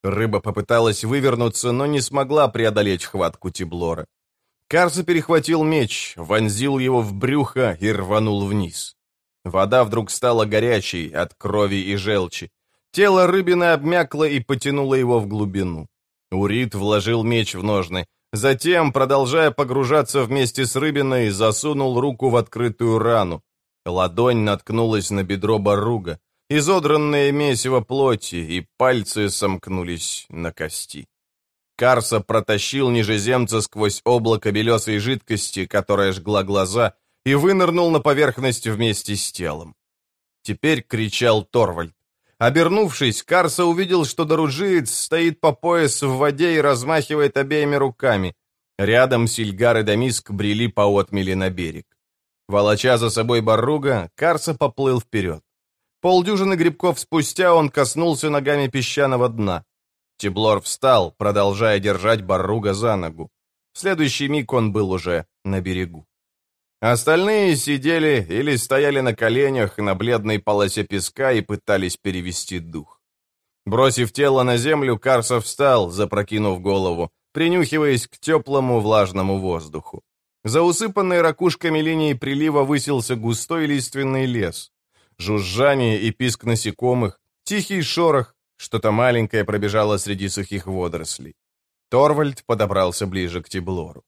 Рыба попыталась вывернуться, но не смогла преодолеть хватку Тиблора. Карса перехватил меч, вонзил его в брюхо и рванул вниз. Вода вдруг стала горячей от крови и желчи. Тело рыбины обмякло и потянуло его в глубину. Урит вложил меч в ножны. Затем, продолжая погружаться вместе с рыбиной, засунул руку в открытую рану. Ладонь наткнулась на бедро Барруга, изодранное месиво плоти, и пальцы сомкнулись на кости. Карса протащил нижеземца сквозь облако белесой жидкости, которая жгла глаза, и вынырнул на поверхность вместе с телом. Теперь кричал Торвальд. Обернувшись, Карса увидел, что доруджиец стоит по пояс в воде и размахивает обеими руками. Рядом Сильгар и Дамиск брели по отмели на берег. Волоча за собой Барруга, Карса поплыл вперед. Полдюжины грибков спустя он коснулся ногами песчаного дна. Тиблор встал, продолжая держать Барруга за ногу. В следующий миг он был уже на берегу. Остальные сидели или стояли на коленях на бледной полосе песка и пытались перевести дух. Бросив тело на землю, Карса встал, запрокинув голову, принюхиваясь к теплому влажному воздуху. За усыпанной ракушками линии прилива высился густой лиственный лес. Жужжание и писк насекомых, тихий шорох, что-то маленькое пробежало среди сухих водорослей. Торвальд подобрался ближе к Тиблору.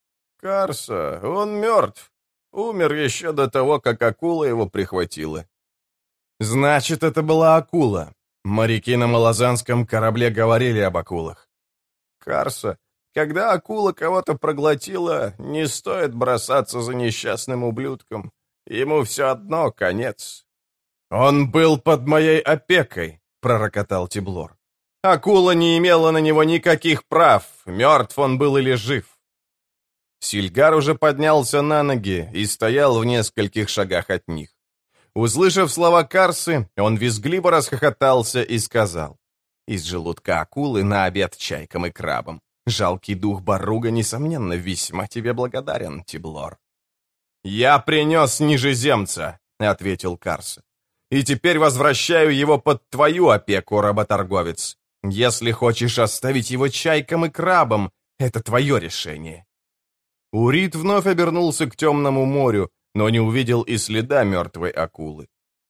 «Карса, он мертв. Умер еще до того, как акула его прихватила». «Значит, это была акула. Моряки на малазанском корабле говорили об акулах». «Карса, когда акула кого-то проглотила, не стоит бросаться за несчастным ублюдком. Ему все одно конец». «Он был под моей опекой», — пророкотал Тиблор. «Акула не имела на него никаких прав, мертв он был или жив». Сильгар уже поднялся на ноги и стоял в нескольких шагах от них. Услышав слова Карсы, он визгливо расхохотался и сказал: «Из желудка акулы на обед чайкам и крабам. Жалкий дух Барруга, несомненно, весьма тебе благодарен, Тиблор». «Я принес нижеземца», — ответил Карса. «И теперь возвращаю его под твою опеку, работорговец. Если хочешь оставить его чайкам и крабам, это твое решение». Урит вновь обернулся к темному морю, но не увидел и следа мертвой акулы.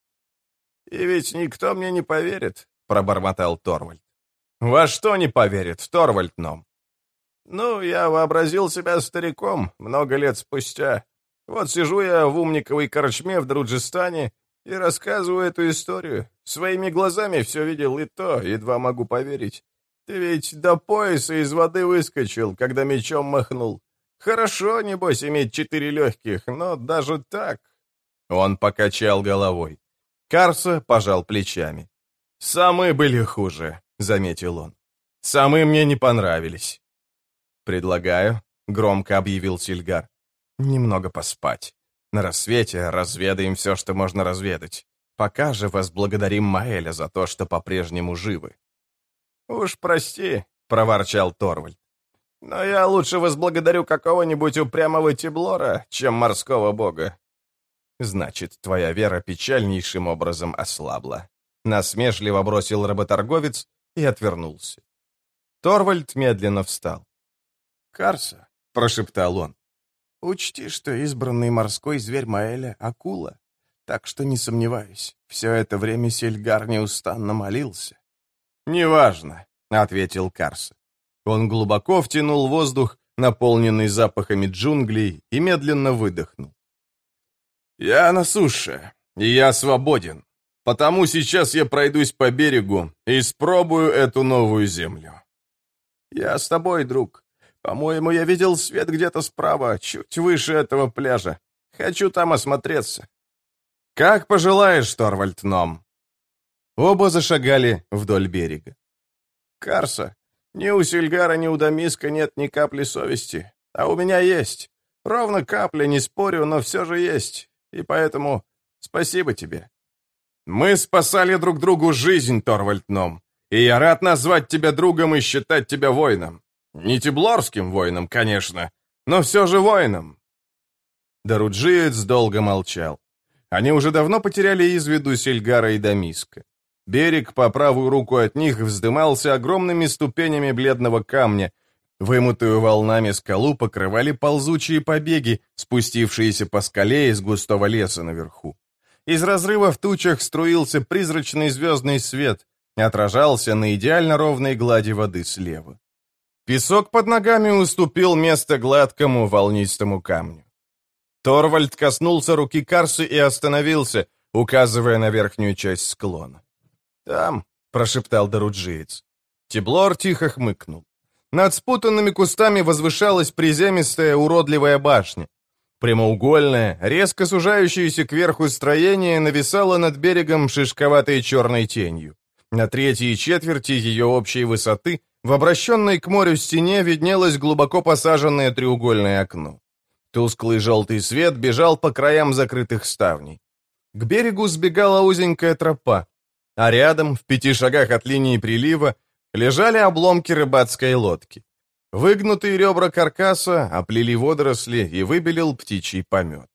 «И ведь никто мне не поверит», — пробормотал Торвальд. «Во что не поверит, Торвальд Ном?» «Ну, я вообразил себя стариком много лет спустя. Вот сижу я в умниковой корчме в Друджистане и рассказываю эту историю. Своими глазами все видел, и то едва могу поверить. Ты ведь до пояса из воды выскочил, когда мечом махнул. Хорошо, небось, иметь 4 легких, но даже так...» Он покачал головой. Карса пожал плечами. «Самые были хуже», — заметил он. «Самые мне не понравились». «Предлагаю», — громко объявил Сильгар, — «немного поспать. На рассвете разведаем все, что можно разведать. Пока же возблагодарим Маэля за то, что по-прежнему живы». «Уж прости», — проворчал Торвальд. «Но я лучше возблагодарю какого-нибудь упрямого Тиблора, чем морского бога». «Значит, твоя вера печальнейшим образом ослабла», — насмешливо бросил работорговец и отвернулся. Торвальд медленно встал. «Карса», — прошептал он, — «учти, что избранный морской зверь Маэля — акула, так что не сомневаюсь, все это время Сильгар неустанно молился». «Неважно», — ответил Карса. Он глубоко втянул воздух, наполненный запахами джунглей, и медленно выдохнул. «Я на суше, и я свободен. Потому сейчас я пройдусь по берегу и испробую эту новую землю». «Я с тобой, друг. По-моему, я видел свет где-то справа, чуть выше этого пляжа. Хочу там осмотреться». «Как пожелаешь, Торвальд Ном». Оба зашагали вдоль берега. «Карса, ни у Сильгара, ни у Дамиска нет ни капли совести, а у меня есть. Ровно капля, не спорю, но все же есть, и поэтому спасибо тебе». «Мы спасали друг другу жизнь, Торвальд Ном, и я рад назвать тебя другом и считать тебя воином. Не тиблорским воином, конечно, но все же воином». Доруджиец долго молчал. Они уже давно потеряли из виду Сильгара и Дамиска. Берег по правую руку от них вздымался огромными ступенями бледного камня. Вымытую волнами скалу покрывали ползучие побеги, спустившиеся по скале из густого леса наверху. Из разрыва в тучах струился призрачный звездный свет, отражался на идеально ровной глади воды слева. Песок под ногами уступил место гладкому волнистому камню. Торвальд коснулся руки Карсы и остановился, указывая на верхнюю часть склона. «Там», — прошептал доруджиец. Тиблор тихо хмыкнул. Над спутанными кустами возвышалась приземистая уродливая башня. Прямоугольное, резко сужающееся кверху строение нависало над берегом шишковатой черной тенью. На третьей четверти ее общей высоты в обращенной к морю стене виднелось глубоко посаженное треугольное окно. Тусклый желтый свет бежал по краям закрытых ставней. К берегу сбегала узенькая тропа, а рядом, в 5 шагах от линии прилива, лежали обломки рыбацкой лодки. Выгнутые ребра каркаса оплели водоросли и выбелил птичий помет.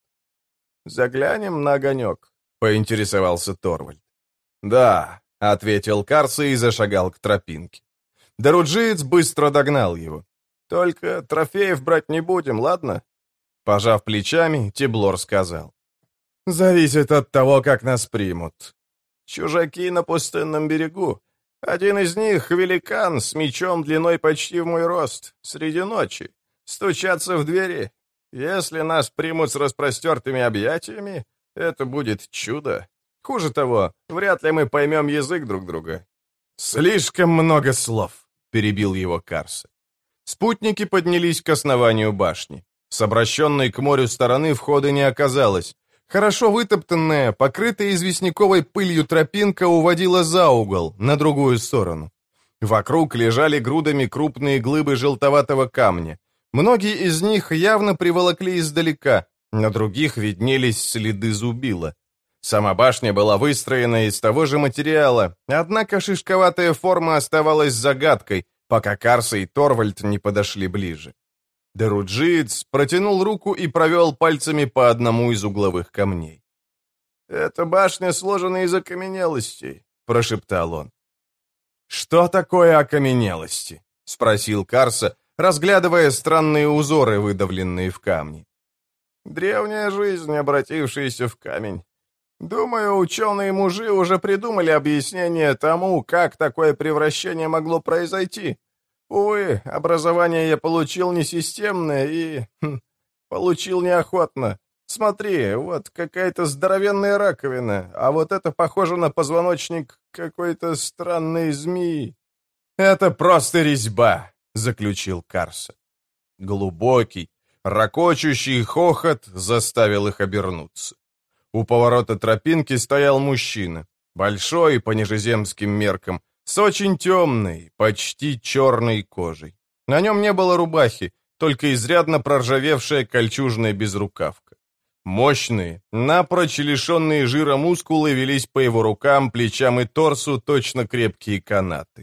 «Заглянем на огонек», — поинтересовался Торвальд. «Да», — ответил Карса и зашагал к тропинке. Доруджиец быстро догнал его. «Только трофеев брать не будем, ладно?» Пожав плечами, Тиблор сказал. «Зависит от того, как нас примут. Чужаки на пустынном берегу. Один из них — великан с мечом длиной почти в мой рост, среди ночи. Стучатся в двери. Если нас примут с распростертыми объятиями, это будет чудо. Хуже того, вряд ли мы поймем язык друг друга». «Слишком много слов», — перебил его Карса. Спутники поднялись к основанию башни. С обращенной к морю стороны входа не оказалось. Хорошо вытоптанная, покрытая известняковой пылью тропинка уводила за угол, на другую сторону. Вокруг лежали грудами крупные глыбы желтоватого камня. Многие из них явно приволокли издалека, на других виднелись следы зубила. Сама башня была выстроена из того же материала, однако шишковатая форма оставалась загадкой, пока Карса и Торвальд не подошли ближе. Доруджиец протянул руку и провел пальцами по одному из угловых камней. «Эта башня сложена из окаменелостей», — прошептал он. «Что такое окаменелости?» — спросил Карса, разглядывая странные узоры, выдавленные в камне. «Древняя жизнь, обратившаяся в камень. Думаю, ученые-мужи уже придумали объяснение тому, как такое превращение могло произойти. Увы, образование я получил несистемное и... получил неохотно. Смотри, вот какая-то здоровенная раковина, а вот это похоже на позвоночник какой-то странной змеи». «Это просто резьба», — заключил Карса. Глубокий, ракочущий хохот заставил их обернуться. У поворота тропинки стоял мужчина, большой по нижеземским меркам, с очень темной, почти черной кожей. На нем не было рубахи, только изрядно проржавевшая кольчужная безрукавка. Мощные, напрочь лишенные жира мускулы велись по его рукам, плечам и торсу точно крепкие канаты.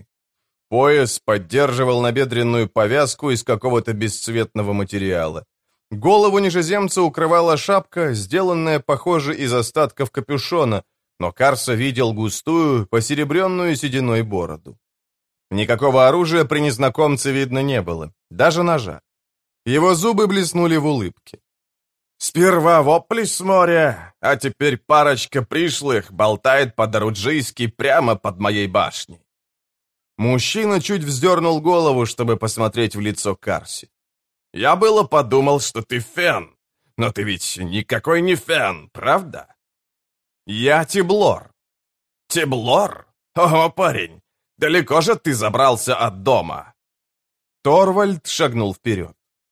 Пояс поддерживал набедренную повязку из какого-то бесцветного материала. Голову нижеземца укрывала шапка, сделанная, похоже, из остатков капюшона, но Карса видел густую, посеребренную сединой бороду. Никакого оружия при незнакомце видно не было, даже ножа. Его зубы блеснули в улыбке. «Сперва вопли с моря, а теперь парочка пришлых болтает по-доруджийски прямо под моей башней». Мужчина чуть вздернул голову, чтобы посмотреть в лицо Карси. «Я было подумал, что ты фен, но ты ведь никакой не фен, правда?» «Я Тиблор». «Тиблор? Ого, парень, далеко же ты забрался от дома?» Торвальд шагнул вперед.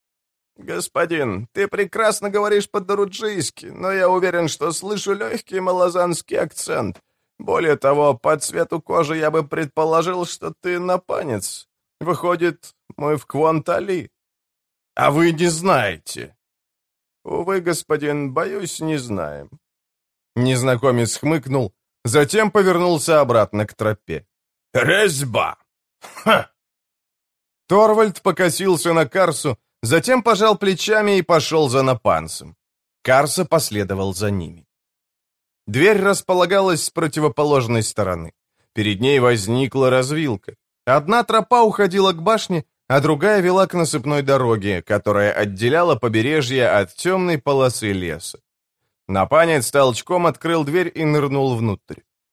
«Господин, ты прекрасно говоришь по-доруджийски, но я уверен, что слышу легкий малозанский акцент. Более того, по цвету кожи я бы предположил, что ты напанец. Выходит, мы в Квонтали». «А вы не знаете?» «Увы, господин, боюсь, не знаем». Незнакомец хмыкнул, затем повернулся обратно к тропе. «Резьба! Ха!» Торвальд покосился на Карсу, затем пожал плечами и пошел за напанцем. Карса последовал за ними. Дверь располагалась с противоположной стороны. Перед ней возникла развилка. Одна тропа уходила к башне, а другая вела к насыпной дороге, которая отделяла побережье от темной полосы леса. Напанец толчком открыл дверь и нырнул внутрь.